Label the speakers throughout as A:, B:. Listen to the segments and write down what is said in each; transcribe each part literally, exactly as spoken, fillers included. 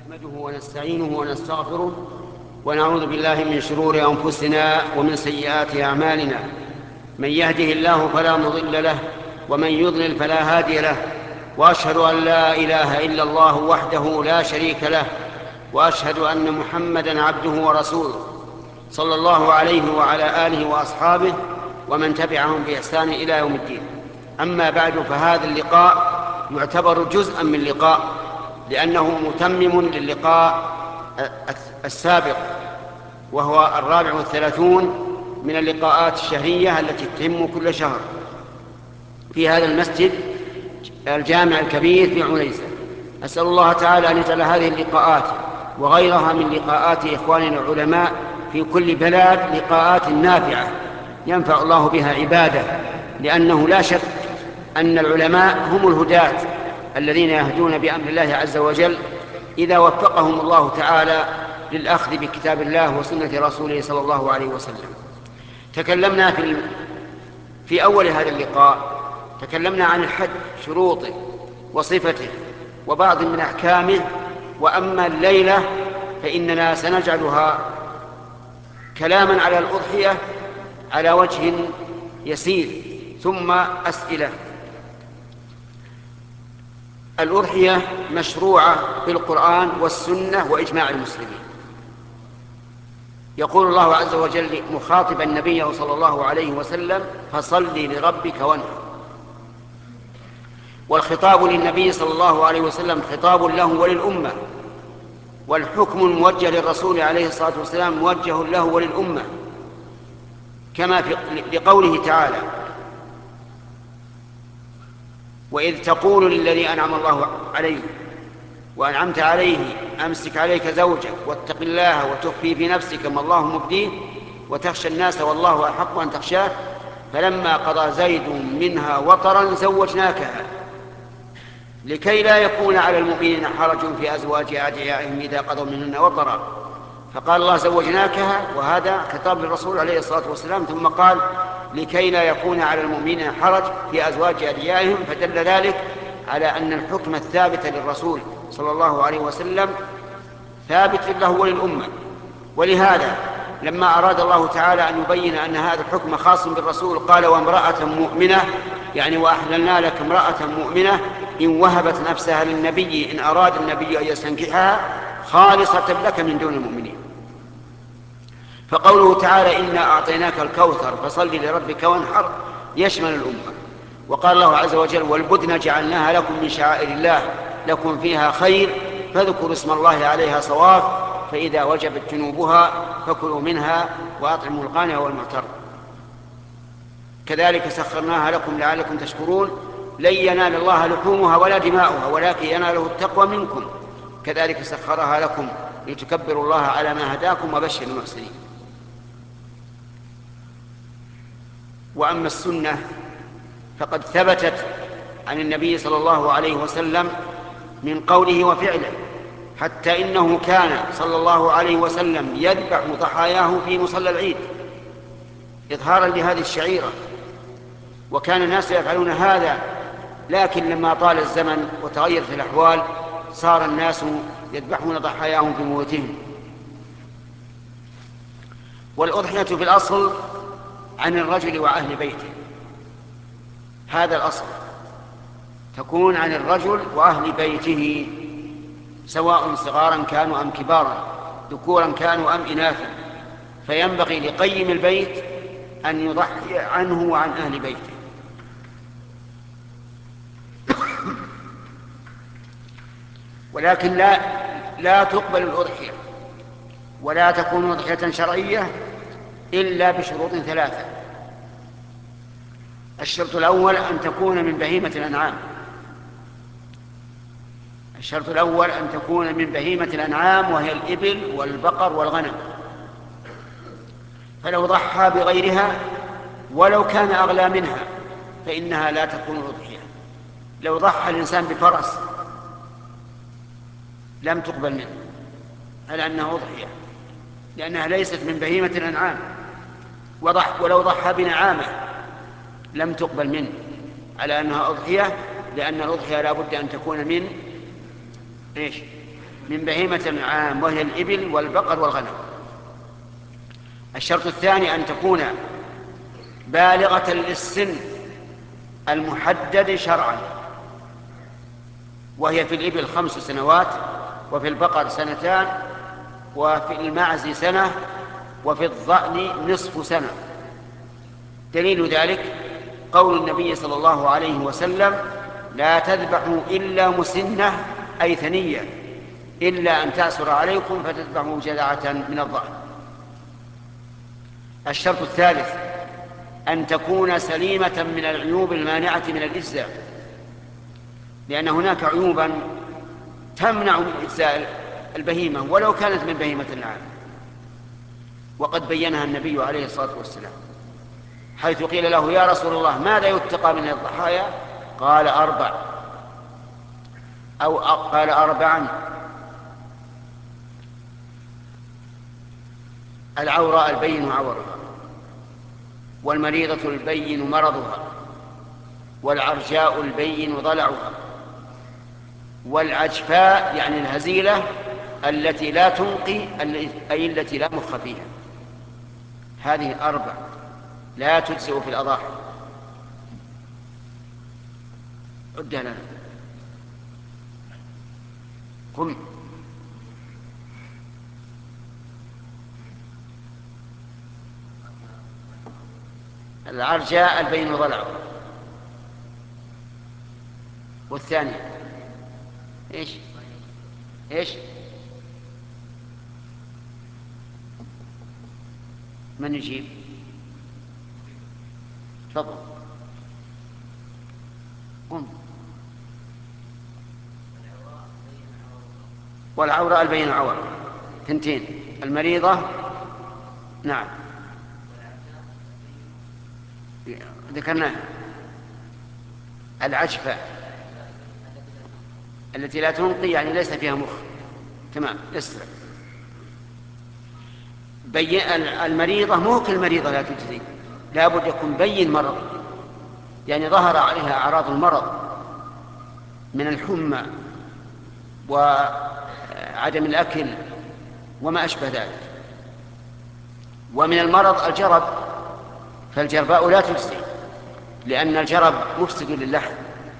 A: نحمده ونستعينه ونستغفره ونعوذ بالله من شرور أنفسنا ومن سيئات أعمالنا. من يهده الله فلا مضل له ومن يضلل فلا هادي له، وأشهد أن لا إله إلا الله وحده لا شريك له، وأشهد أن محمدًا عبده ورسوله صلى الله عليه وعلى آله وأصحابه ومن تبعهم بإحسان إلى يوم الدين. أما بعد، فهذا اللقاء يعتبر جزءا من لقاء، لأنه متمم للقاء السابق، وهو الرابع والثلاثون من اللقاءات الشهرية التي تتم كل شهر في هذا المسجد الجامع الكبير في عنيزة. أسأل الله تعالى أن يجعل هذه اللقاءات وغيرها من لقاءات إخواننا العلماء في كل بلاد لقاءات نافعة ينفع الله بها عباده، لأنه لا شك أن العلماء هم الهداة الذين يهدون بأمر الله عز وجل إذا وفقهم الله تعالى للأخذ بكتاب الله وسنة رسوله صلى الله عليه وسلم. تكلمنا في, في أول هذا اللقاء تكلمنا عن الحج، شروطه وصفته وبعض من أحكامه. وأما الليلة فإننا سنجعلها كلاما على الأضحية على وجه يسير، ثم أسئلة. الأضحية مشروعة بالقرآن والسنة وإجماع المسلمين. يقول الله عز وجل مخاطبا النبي صلى الله عليه وسلم: فصل لربك وانحر. والخطاب للنبي صلى الله عليه وسلم خطاب له وللأمة، والحكم الموجه للرسول عليه الصلاة والسلام موجه له وللأمة، كما في لقوله تعالى: وإذ تقول للذي أنعم الله عليه وأنعمت عليه أمسك عليك زوجك واتق الله وتخفي في نفسك ما الله مبديه وتخشى الناس والله أحق أن تخشاه فلما قضى زيد منها وطرا زوجناكها لكي لا يكون على المؤمنين حرج في أزواج أدعيائهم إذا قضوا منهن وطرا. فقال الله زوجناكها، وهذا خطاب للرسول عليه الصلاة والسلام، ثم قال لكي لا يكون على المؤمنين حرج في أزواج أدعيائهم، فدل ذلك على أن الحكم الثابت للرسول صلى الله عليه وسلم ثابت له وللأمة. ولهذا لما أراد الله تعالى أن يبين أن هذا الحكم خاص بالرسول قال: وامرأة مؤمنة، يعني وأحللنا لك امرأة مؤمنة إن وهبت نفسها للنبي إن أراد النبي أن يستنكحها خالصة لك من دون المؤمنين. فقوله تعالى: إنا أعطيناك الكوثر فصل لربك وانحر يشمل الأمة. وقال الله عز وجل: والبدن جعلناها لكم من شعائر الله لكم فيها خير فاذكروا اسم الله عليها صواف فإذا وجبت جنوبها فكلوا منها وأطعموا القانع والمعتر. كذلك سخرناها لكم لعلكم تشكرون لن ينال الله لحومها ولا دماؤها ولكن يناله التقوى منكم كذلك سخرها لكم لتكبروا الله على ما هداكم وبشر المحسنين. وأما السنة فقد ثبتت عن النبي صلى الله عليه وسلم من قوله وفعله، حتى إنه كان صلى الله عليه وسلم يذبح ضحاياه في مصلى العيد إظهارا لهذه الشعيرة، وكان الناس يفعلون هذا، لكن لما طال الزمن وتغيرت الأحوال صار الناس يذبحون ضحاياهم في موتهم. والأضحية في الأصل عن الرجل وأهل بيته، هذا الأصل، تكون عن الرجل وأهل بيته سواء صغارا كانوا أم كبارا، ذكورا كانوا أم إناثا، فينبغي لقيم البيت أن يضحي عنه وعن أهل بيته. ولكن لا لا تقبل الأضحية ولا تكون أضحية شرعية إلا بشروط ثلاثة. الشرط الأول أن تكون من بهيمة الأنعام الشرط الأول أن تكون من بهيمة الأنعام وهي الإبل والبقر والغنم، فلو ضحى بغيرها ولو كان أغلى منها فإنها لا تكون أضحية. لو ضحى الإنسان بفرس لم تقبل منه على أنها أضحية، لأنها ليست من بهيمة الأنعام. وضح ولو ضحى بنعامة لم تقبل منه على أنها أضحية، لأن الأضحية لا بد أن تكون من إيش؟ من بهيمة الأنعام وهي الإبل والبقر والغنم. الشرط الثاني أن تكون بالغة للسن المحدد شرعا، وهي في الإبل خمس سنوات، وفي البقر سنتان، وفي المعز سنة، وفي الضأن نصف سنة. دليل ذلك قول النبي صلى الله عليه وسلم: لا تذبحوا إلا مسنة أي ثنية، إلا أن تعسر عليكم فتذبحوا جذعة من الضأن. الشرط الثالث أن تكون سليمة من العيوب المانعة من الإجزاء، لأن هناك عيوبا تمنع من إجزاء البهيمة ولو كانت من بهيمة الأنعام، وقد بينها النبي عليه الصلاة والسلام، حيث قيل له: يا رسول الله ماذا يتقى من الضحايا؟ قال: أربع، أو قال: أربعا: العوراء البين عورها، والمريضة البين مرضها، والعرجاء البين ضلعها، والعجفاء يعني الهزيلة التي لا تنقي أي التي لا مخ فيها. هذه أربع لا تجزئ في الأضاحي. عدها لنا. قم. العرجاء البين ضلعه. والثانية ايش ايش من يجيب؟ تفضل. قم. والعوراء البين عور. ثنتين. المريضة. نعم ذكرناها. العجفة التي لا تنقي يعني ليس فيها مخ. تمام. اسرع. بين المريضة مو كل مريضة لا تجزي، لا بد يكون بين مرض، يعني ظهر عليها أعراض المرض من الحمى وعدم الأكل وما أشبه ذلك. ومن المرض الجرب، فالجرباء لا تجزي لأن الجرب مفسد للحم.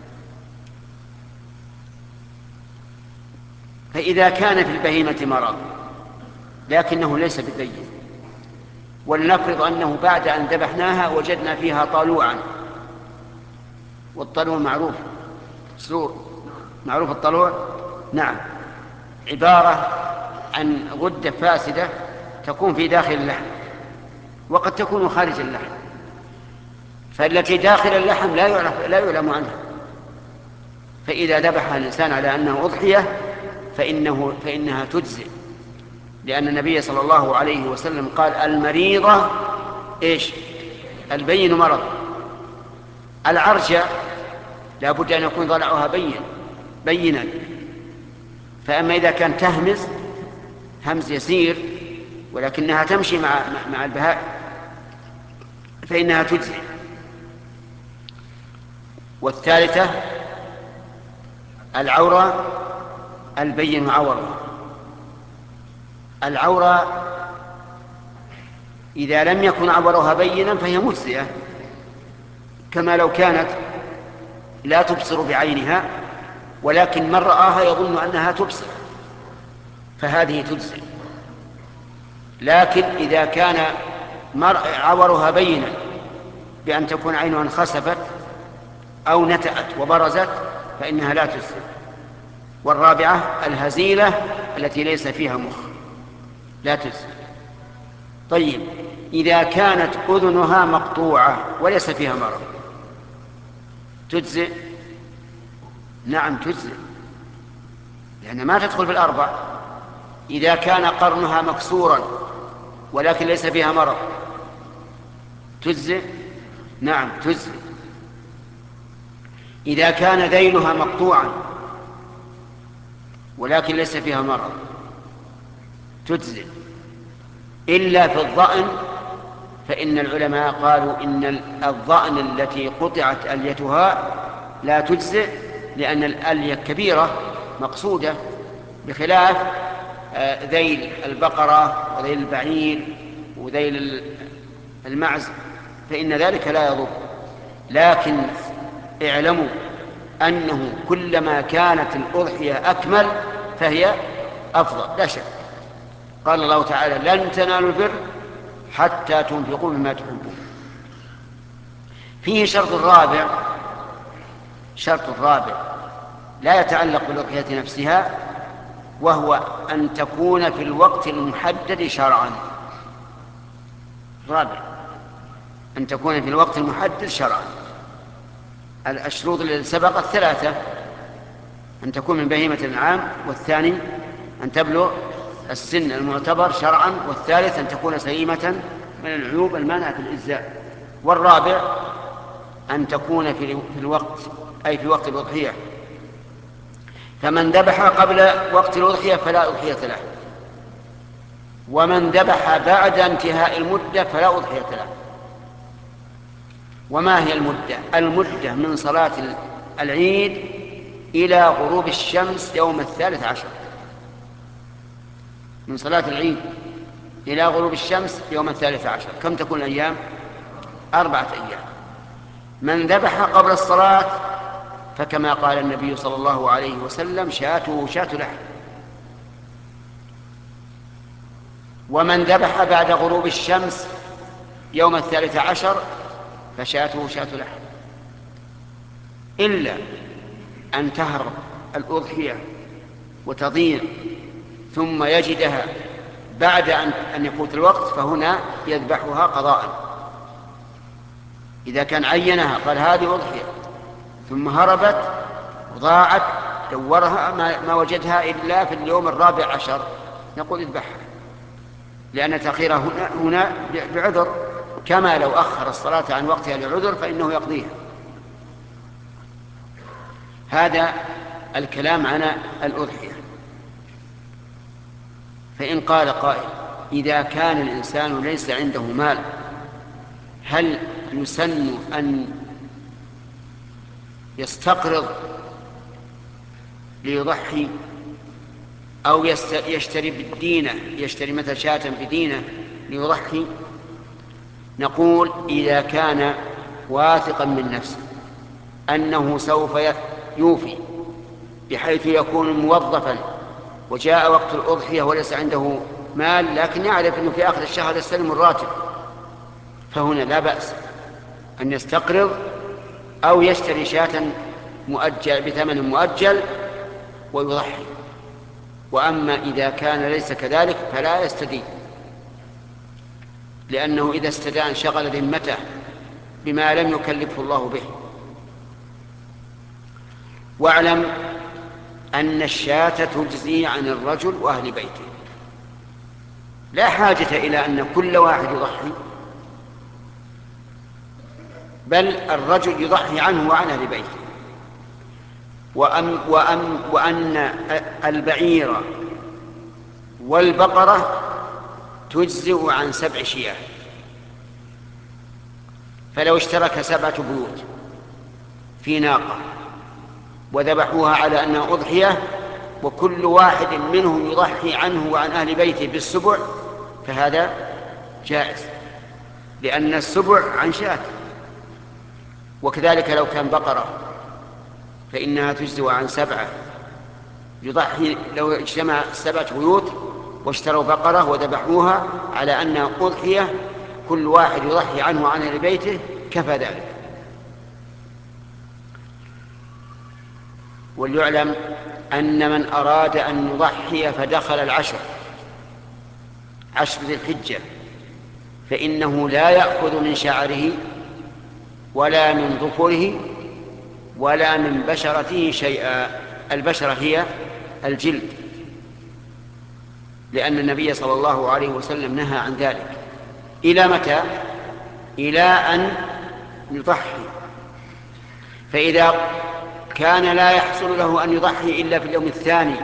A: فإذا كان في البهيمة مرض لكنه ليس بالبين، ولنفرض أنه بعد أن ذبحناها وجدنا فيها طالوعا، والطلوع معروف سرور، معروف الطلوع. نعم، عبارة عن غدة فاسدة تكون في داخل اللحم وقد تكون خارج اللحم، فالتي داخل اللحم لا يعرف لا يعلم عنها. فإذا ذبحها الإنسان على أنه أضحية فإنه فإنها تجزئ، لأن النبي صلى الله عليه وسلم قال: المريضة إيش؟ البين مرض. العرجة لا بد أن يكون ضلعها بين بينا، فأما إذا كان تهمز همز يسير ولكنها تمشي مع مع البهائم فإنها تجزئ. والثالثة العورة البين عورها. العورة إذا لم يكن عورها بينا فهي مجزئة، كما لو كانت لا تبصر بعينها ولكن من رآها يظن أنها تبصر فهذه تجزئ. لكن إذا كان عورها بينا بأن تكون عينها انخسفت أو نتأت وبرزت فإنها لا تجزئ. والرابعة الهزيلة التي ليس فيها مخ لا تجزئ. طيب، إذا كانت أذنها مقطوعة وليس فيها مرض تجزئ؟ نعم تجزئ، لأن ما تدخل في الأربع. إذا كان قرنها مكسورا ولكن ليس فيها مرض تجزئ؟ نعم تجزئ. إذا كان ذيلها مقطوعا ولكن ليس فيها مرض تجزئ، إلا في الضأن، فإن العلماء قالوا إن الضأن التي قطعت أليتها لا تجزئ، لأن الألية كبيرة مقصودة بخلاف ذيل البقرة وذيل البعير وذيل المعز فإن ذلك لا يضر. لكن اعلموا أنه كلما كانت الأضحية أكمل فهي أفضل لا شك. قال الله تعالى لن تنالوا البر حتى تنفقوا مما تحبون. فيه شرط رابع، شرط رابع لا يتعلق بالأضحية نفسها، وهو أن تكون في الوقت المحدد شرعا. رابع أن تكون في الوقت المحدد شرعا. الشروط التي سبقت ثلاثة: أن تكون من بهيمة الأنعام، والثاني أن تبلغ السن المعتبر شرعا، والثالث أن تكون سليمة من العيوب المانعة الإجزاء، والرابع أن تكون في الوقت أي في وقت الأضحية. فمن ذبح قبل وقت الأضحية فلا أضحية له، ومن ذبح بعد انتهاء المدة فلا أضحية له. وما هي المدة؟ المدة من صلاة العيد إلى غروب الشمس يوم الثالث عشر، من صلاة العيد إلى غروب الشمس يوم الثالث عشر. كم تكون الأيام؟ أربعة أيام. من ذبح قبل الصلاة فكما قال النبي صلى الله عليه وسلم شاته شاة لحم. ومن ذبح بعد غروب الشمس يوم الثالث عشر فشاته شاة لحم، إلا أن تهرب الأضحية وتضيع ثم يجدها بعد أن يفوت الوقت فهنا يذبحها قضاء. إذا كان عينها قال هذه أضحية ثم هربت وضاعت دورها ما وجدها إلا في اليوم الرابع عشر نقول اذبحها، لأن تأخيرها هنا, هنا بعذر، كما لو أخر الصلاة عن وقتها لعذر فإنه يقضيها. هذا الكلام عن الأضحية. فإن قال قائل إذا كان الإنسان ليس عنده مال هل يسن أن يستقرض ليضحي أو يشتري بالدينة، يشتري مثل شاة بدينة ليضحي؟ نقول إذا كان واثقا من نفسه أنه سوف يوفي بحيث يكون موظفا وجاء وقت الأضحية وليس عنده مال لكن يعرف أنه في آخر الشهر يستلم الراتب، فهنا لا بأس أن يستقرض أو يشتري شاة مؤجل بثمن مؤجل ويضحي. وأما إذا كان ليس كذلك فلا يستدين، لأنه إذا استدان شغل ذمته بما لم يكلفه الله به. واعلم أن الشاة تجزي عن الرجل وأهل بيته، لا حاجة إلى أن كل واحد يضحي، بل الرجل يضحي عنه وعن أهل بيته. وأن, وأن, وأن البعير والبقرة تجزئ عن سبع شياه. فلو اشترك سبعة بيوت في ناقة وذبحوها على أنها أضحية وكل واحد منهم يضحي عنه وعن أهل بيته بالسبع فهذا جائز، لأن السبع عن شاة. وكذلك لو كان بقرة فإنها تجزئ عن سبعة يضحي. لو اجتمع سبعة بيوت واشتروا بقرة وذبحوها على أنها أضحية كل واحد يضحي عنه وعن أهل بيته كفى ذلك. وليعلم أن من أراد أن يضحي فدخل العشر عشر ذي الحجة فإنه لا يأخذ من شعره ولا من ظفره ولا من بشرته شيئا. البشرة هي الجلد، لأن النبي صلى الله عليه وسلم نهى عن ذلك. إلى متى؟ إلى أن يضحي. فإذا كان لا يحصل له أن يضحي إلا في اليوم الثاني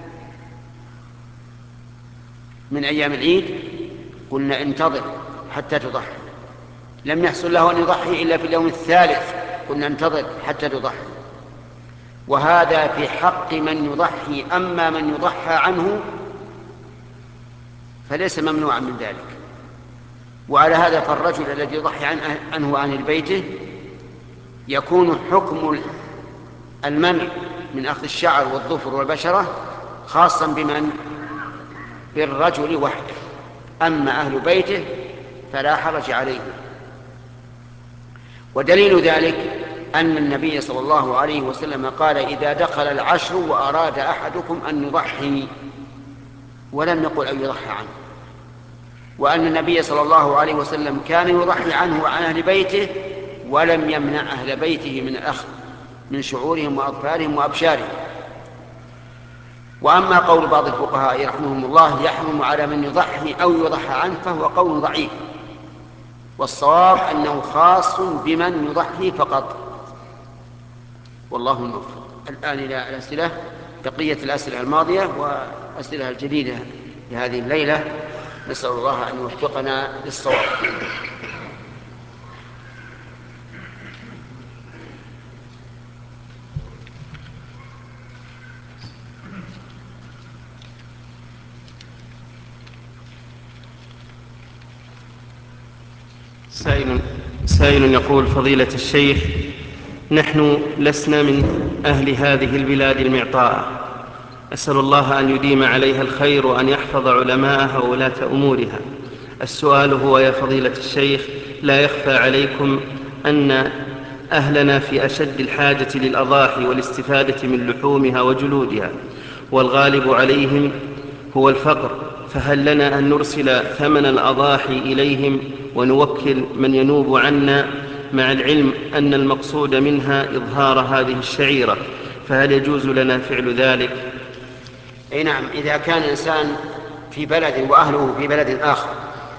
A: من أيام العيد قلنا انتظر حتى تضحي. لم يحصل له أن يضحي إلا في اليوم الثالث قلنا انتظر حتى تضحي. وهذا في حق من يضحي. أما من يضحى عنه فليس ممنوعا من ذلك. وعلى هذا فالرجل الذي يضحي عنه وعن بيته يكون حكم المنع من أخذ الشعر والظفر والبشرة خاصا بمن؟ بالرجل وحده. أما أهل بيته فلا حرج عليه. ودليل ذلك أن النبي صلى الله عليه وسلم قال: إذا دخل العشر وأراد أحدكم أن يضحي، ولم يقل أن يضحي عنه. وأن النبي صلى الله عليه وسلم كان يضحي عنه وعن أهل بيته ولم يمنع أهل بيته من الأخذ من شعورهم وأظفارهم وأبشارهم. وأما قول بعض الفقهاء رحمهم الله يحرم على من يضحي أو يضحى عنه فهو قول ضعيف، والصواب أنه خاص بمن يضحي فقط، والله الموفق. الآن إلى الأسئلة، بقية الأسئلة الماضية وأسئلة الجديدة لهذه الليلة. نسأل الله أن يوفقنا للصواب.
B: سائل سائل يقول: فضيلة الشيخ، نحن لسنا من أهل هذه البلاد المعطاءة، أسأل الله أن يديم عليها الخير وأن يحفظ علماءها وولاة أمورها. السؤال هو: يا فضيلة الشيخ، لا يخفى عليكم أن أهلنا في أشد الحاجة للأضاحي والاستفادة من لحومها وجلودها، والغالب عليهم هو الفقر، فهل لنا أن نرسل ثمن الأضاحي إليهم ونوكل من ينوب عنا، مع العلم أن المقصود منها إظهار هذه الشعيرة، فهل يجوز لنا فعل ذلك؟
A: أي نعم، إذا كان الإنسان في بلد وأهله في بلد آخر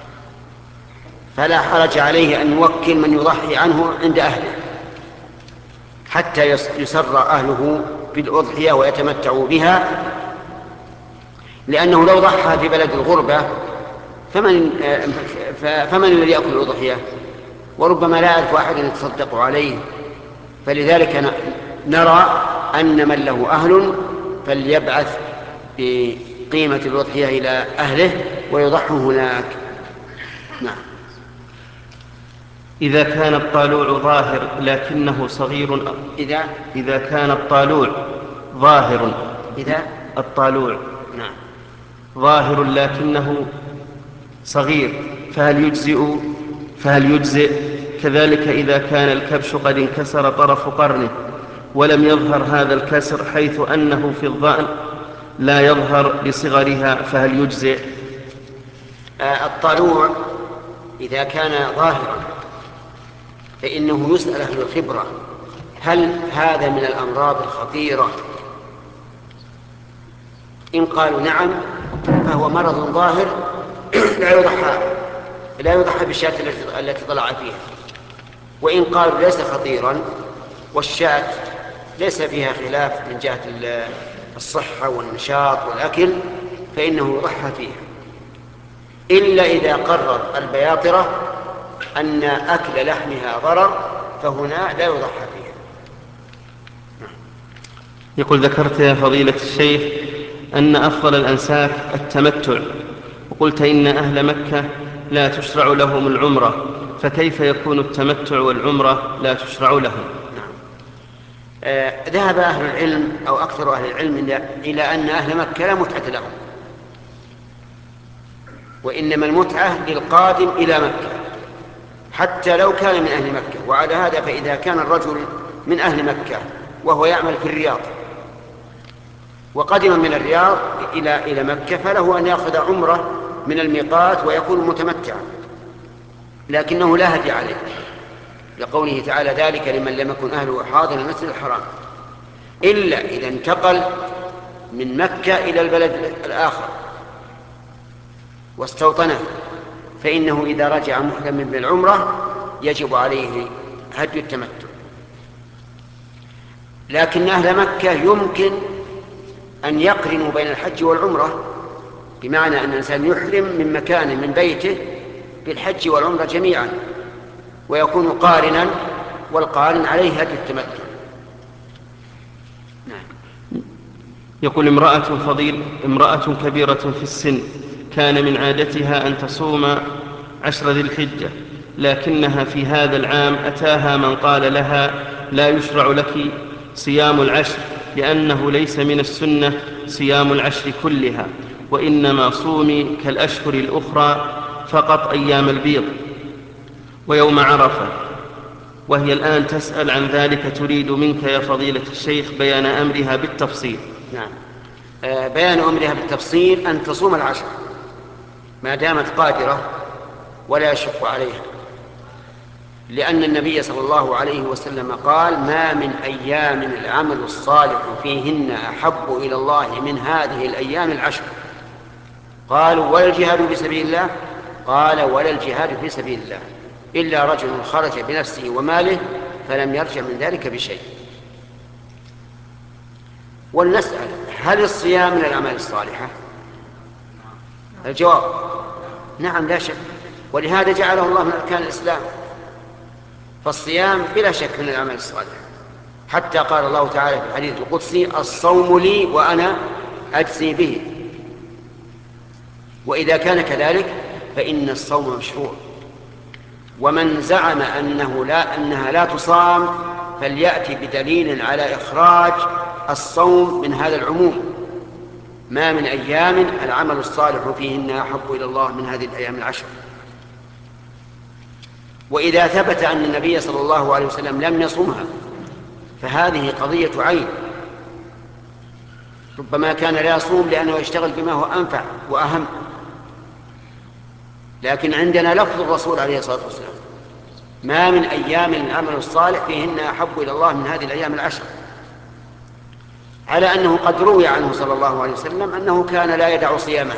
A: فلا حرج عليه أن يوكل من يضحي عنه عند أهله حتى يسر أهله بالأضحية ويتمتعوا بها، لأنه لو ضحى في بلد الغربة فمن, فمن الذي يأكل الأضحية؟ وربما لا يعرف أحد يتصدق عليه. فلذلك نرى أن من له أهل فليبعث بقيمة الأضحية إلى أهله ويضحوا هناك. نعم.
B: إذا كان الطالوع ظاهر لكنه صغير
A: إذا
B: إذا كان الطالوع ظاهر
A: إذا
B: الطالوع
A: نعم
B: ظاهر لكنه صغير فهل يجزئ فهل يجزئ كذلك إذا كان الكبش قد انكسر طرف قرنه ولم يظهر هذا الكسر حيث أنه في الظأن لا يظهر لصغرها، فهل يجزئ؟
A: آه الطالوع إذا كان ظاهرا فإنه يسأل أهل الخبرة: هل هذا من الأمراض الخطيرة؟ إن قالوا نعم فهو مرض ظاهر لا يضحى لا يضحى بالشاة التي طلع فيها. وإن قالوا ليس خطيرا والشاة ليس فيها خلاف من جهة الصحة والنشاط والأكل فإنه يضحى فيها، إلا إذا قرر البياطرة أن أكل لحمها ضرر فهنا لا يضحى فيها.
B: يقول: ذكرت يا فضيلة الشيخ أن أفضل الأنساك التمتع، وقلت إن أهل مكة لا تشرع لهم العمرة، فكيف يكون التمتع والعمرة لا تشرع لهم؟
A: نعم. آه ذهب أهل العلم أو أكثر أهل العلم إلى أن أهل مكة لا متعة لهم، وإنما المتعة للقادم إلى مكة حتى لو كان من أهل مكة. وعلى هذا فإذا كان الرجل من أهل مكة وهو يعمل في الرياض وقدم من الرياض إلى إلى مكة فله أن يأخذ عمرة من الميقات ويكون متمتعا، لكنه لا هدي عليه، لقوله تعالى: ذلك لمن لم يكن أهله حاضر المسجد الحرام، إلا إذا انتقل من مكة إلى البلد الآخر واستوطنه فإنه إذا رجع محرما بالعمرة يجب عليه هدي التمتع. لكن أهل مكة يمكن أن يقرنوا بين الحج والعمرة، بمعنى أن الإنسان يحرم من مكان من بيته بالحج والعمرة جميعا ويكون قارنا، والقارن عليه هدي التمتع.
B: يقول امرأة فضيل امرأة كبيرة في السن كان من عادتها أن تصوم عشر ذي الحجة، لكنها في هذا العام أتاها من قال لها لا يشرع لك صيام العشر، لأنه ليس من السنة صيام العشر كلها، وإنما صومي كالأشهر الأخرى فقط أيام البيض ويوم عرفة، وهي الآن تسأل عن ذلك، تريد منك يا فضيلة الشيخ بيان أمرها بالتفصيل.
A: نعم. آه بيان أمرها بالتفصيل أن تصوم العشر ما دامت قادرة ولا يشق عليها، لأن النبي صلى الله عليه وسلم قال ما من أيام العمل الصالح فيهن أحب إلى الله من هذه الأيام العشر. قالوا ولا الجهاد في سبيل الله؟ قال ولا الجهاد في سبيل الله إلا رجل خرج بنفسه وماله فلم يرجع من ذلك بشيء. ولنسأل هل الصيام من الأعمال الصالحة؟ الجواب نعم لا شك، ولهذا جعله الله من أركان الإسلام، فالصيام بلا شك من الأعمال الصالحة، حتى قال الله تعالى في الحديث القدسي الصوم لي وأنا أجزي به. وإذا كان كذلك فإن الصوم مشروع، ومن زعم أنه لا أنها لا تصام فليأتي بدليل على إخراج الصوم من هذا العموم. ما من أيام العمل الصالح فيهن أحب إلى الله من هذه الأيام العشر. وإذا ثبت أن النبي صلى الله عليه وسلم لم يصومها فهذه قضية عين، ربما كان لا يصوم لأنه يشتغل بما هو أنفع وأهم، لكن عندنا لفظ الرسول عليه الصلاة والسلام ما من أيام العمل الصالح فيهن أحب إلى الله من هذه الأيام العشر، على أنه قد روي عنه صلى الله عليه وسلم أنه كان لا يدع صيامها.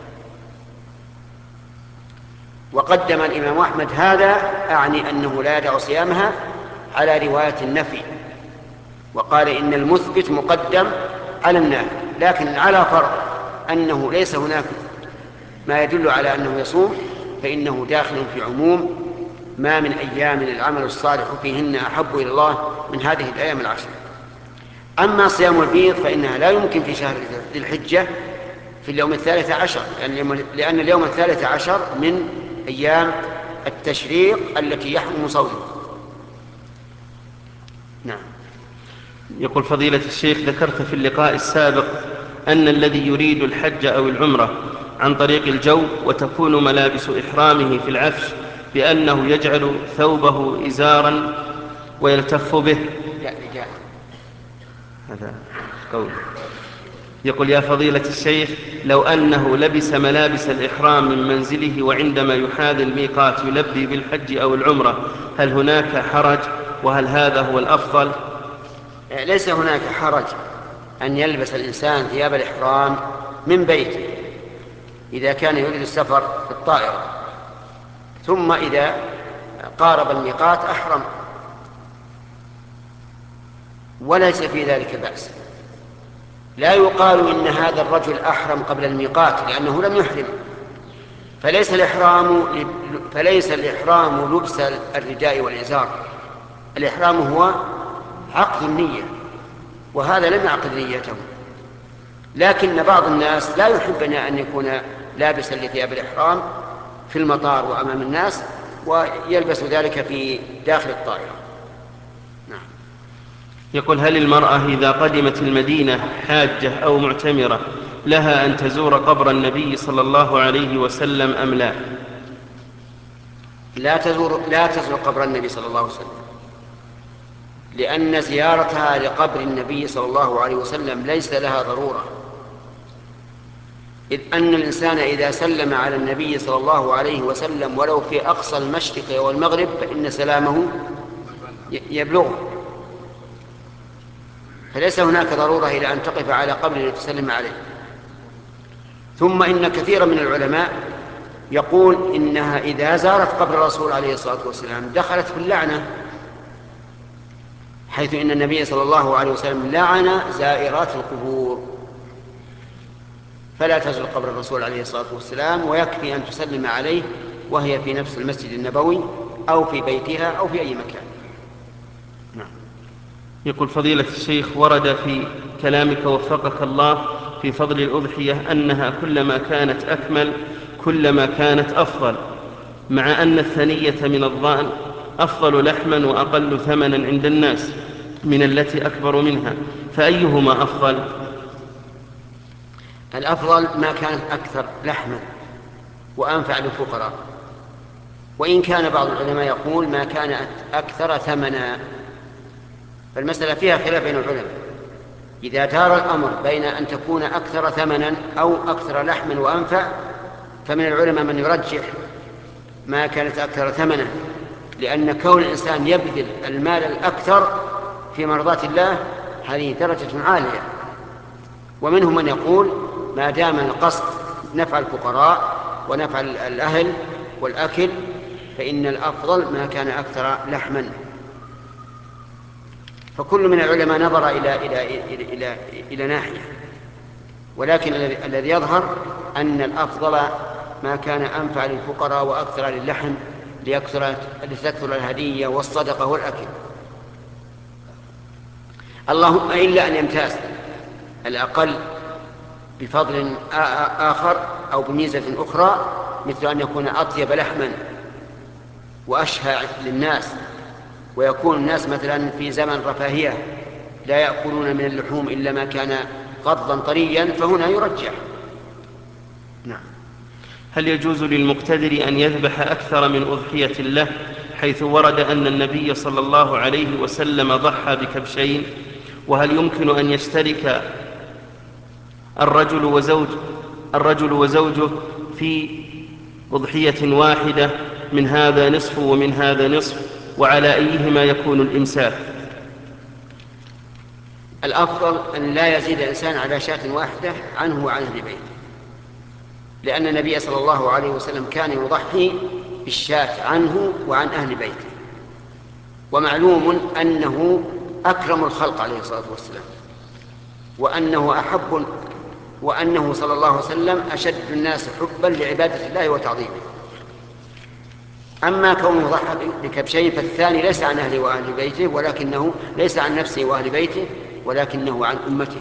A: وقدم الإمام أحمد هذا أعني أنه لا يدع صيامها على رواية النفي، وقال إن المثبت مقدم على النافي، لكن على فرض أنه ليس هناك ما يدل على أنه يصوم فإنه داخل في عموم ما من أيام العمل الصالح فيهن أحب إلى الله من هذه الأيام العشر. أما صيام البيض فإنها لا يمكن في شهر ذي الحجة في اليوم الثالث عشر، لأن اليوم الثالث عشر من أيام التشريق التي يحرم صومه. نعم.
B: يقول فضيلة الشيخ ذكرت في اللقاء السابق أن الذي يريد الحج أو العمرة عن طريق الجو وتكون ملابس إحرامه في العفش بأنه يجعل ثوبه إزارا ويلتف به. هذا قول. يقول يا فضيلة الشيخ لو أنه لبس ملابس الإحرام من منزله وعندما يحاذي الميقات يلبي بالحج أو العمرة هل هناك حرج، وهل هذا هو الأفضل؟
A: ليس هناك حرج أن يلبس الإنسان ثياب الإحرام من بيته إذا كان يريد السفر في الطائرة، ثم إذا قارب الميقات أحرم، وليس في ذلك بأس. لا يقال إن هذا الرجل أحرم قبل الميقات لأنه لم يحرم، فليس الإحرام فليس الإحرام لبس الرداء والإزار، الإحرام هو عقد النية، وهذا لم يعقد نيته. لكن بعض الناس لا يحب أن يكون لابسا لثياب الإحرام في المطار وأمام الناس ويلبس ذلك في داخل الطائرة. نعم.
B: يقول هل المرأة إذا قدمت المدينة حاجة أو معتمرة لها أن تزور قبر النبي صلى الله عليه وسلم أم لا؟
A: لا تزور لا تزور قبر النبي صلى الله عليه وسلم، لأن زيارتها لقبر النبي صلى الله عليه وسلم ليس لها ضرورة، إذ أن الإنسان إذا سلم على النبي صلى الله عليه وسلم ولو في أقصى المشرق والمغرب فإن سلامه يبلغه، فليس هناك ضرورة إلى أن تقف على قبر لتسلم عليه. ثم إن كثيرا من العلماء يقول إنها إذا زارت قبر الرسول عليه الصلاة والسلام دخلت في اللعنة، حيث إن النبي صلى الله عليه وسلم لعن زائرات القبور، فلا تزور قبر الرسول عليه الصلاة والسلام، ويكفي أن تسلم عليه وهي في نفس المسجد النبوي أو في بيتها أو في أي مكان.
B: يقول فضيلة الشيخ ورد في كلامك وفقك الله في فضل الأضحية أنها كلما كانت أكمل كلما كانت أفضل، مع أن الثنية من الضأن أفضل لحما وأقل ثمنا عند الناس من التي أكبر منها، فأيهما أفضل؟
A: الأفضل ما كانت أكثر لحما وأنفع للفقراء، وإن كان بعض العلماء يقول ما كان أكثر ثمنا، فالمسألة فيها خلاف بين العلماء. إذا دار الأمر بين أن تكون أكثر ثمنا أو أكثر لحما وأنفع، فمن العلماء من يرجح ما كانت أكثر ثمنا، لأن كون الإنسان يبذل المال الأكثر في مرضاة الله هذه درجة عالية. ومنهم من يقول ما دام القصد نفع الفقراء ونفع الأهل والأكل فإن الأفضل ما كان أكثر لحما. فكل من العلماء نظر إلى, إلى, إلى, إلى, إلى ناحية، ولكن الذي يظهر أن الأفضل ما كان أنفع للفقراء وأكثر للحم لتكثر الهدية والصدقة والأكل، اللهم إلا أن يمتاز الأقل بفضل آخر أو بميزة أخرى، مثل أن يكون أطيب لحما وأشهى للناس، ويكون الناس مثلا في زمن رفاهية لا يأكلون من اللحوم إلا ما كان غضا طريا، فهنا يرجح. نعم.
B: هل يجوز للمقتدر أن يذبح أكثر من أضحية له، حيث ورد أن النبي صلى الله عليه وسلم ضحى بكبشين؟ وهل يمكن أن يشترك الرجل وزوج الرجل وزوجه في أضحية واحدة، من هذا نصف ومن هذا نصف، وعلى أيهما يكون الإمساك؟
A: الأفضل أن لا يزيد الإنسان على شاة واحدة عنه وعن أهل بيته، لأن النبي صلى الله عليه وسلم كان يضحي بالشاة عنه وعن أهل بيته، ومعلوم أنه أكرم الخلق عليه الصلاة والسلام، وأنه أحب وأنه صلى الله عليه وسلم أشد الناس حبا لعبادة الله وتعظيمه. أما كونه ضحى بكبشين فالثاني ليس عن أهله وأهل بيته، ولكنه ليس عن نفسه وأهل بيته، ولكنه عن أمته.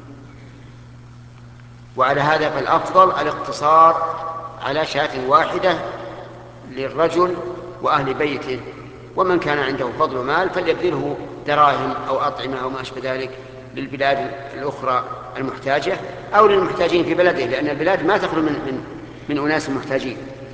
A: وعلى هذا فالأفضل الاقتصار على شاة واحدة للرجل وأهل بيته، ومن كان عنده فضل مال فليبذله دراهم أو أطعمة أو ما أشبه ذلك للبلاد الأخرى المحتاجة أو للمحتاجين في بلده، لأن البلاد ما تخلو من, من, من أناس محتاجين.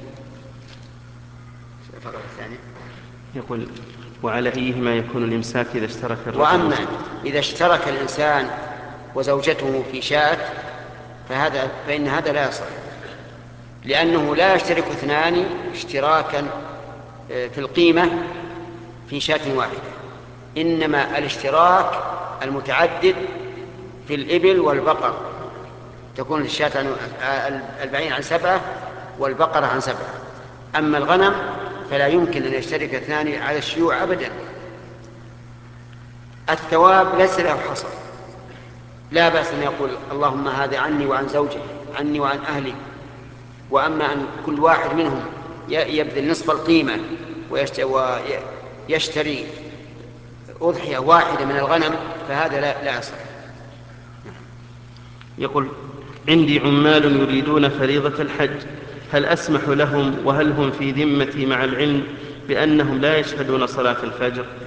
B: يقول وعلى أيهما يكون الإمساك إذا اشترك الرجل؟
A: وأما إذا اشترك الإنسان وزوجته في شاة فهذا فإن هذا لا يصح، لأنه لا يشترك اثنان اشتراكا في القيمة في شاة واحدة، إنما الاشتراك المتعدد في الإبل والبقر، تكون الشاة البعير عن سبعة والبقرة عن سبعة. أما الغنم فلا يمكن أن يشترك اثنان على الشيوع أبدا. الثواب ليس له حصر، لا بأس أن يقول اللهم هذا عني وعن زوجي، عني وعن أهلي. وأما أن كل واحد منهم يبذل نصف القيمة ويشتري أضحية واحدة من الغنم فهذا لا, لا يصح.
B: يقول عندي عمال يريدون فريضة الحج، هل أسمح لهم وهل هم في ذمتي، مع العلم بأنهم لا يشهدون صلاة الفجر؟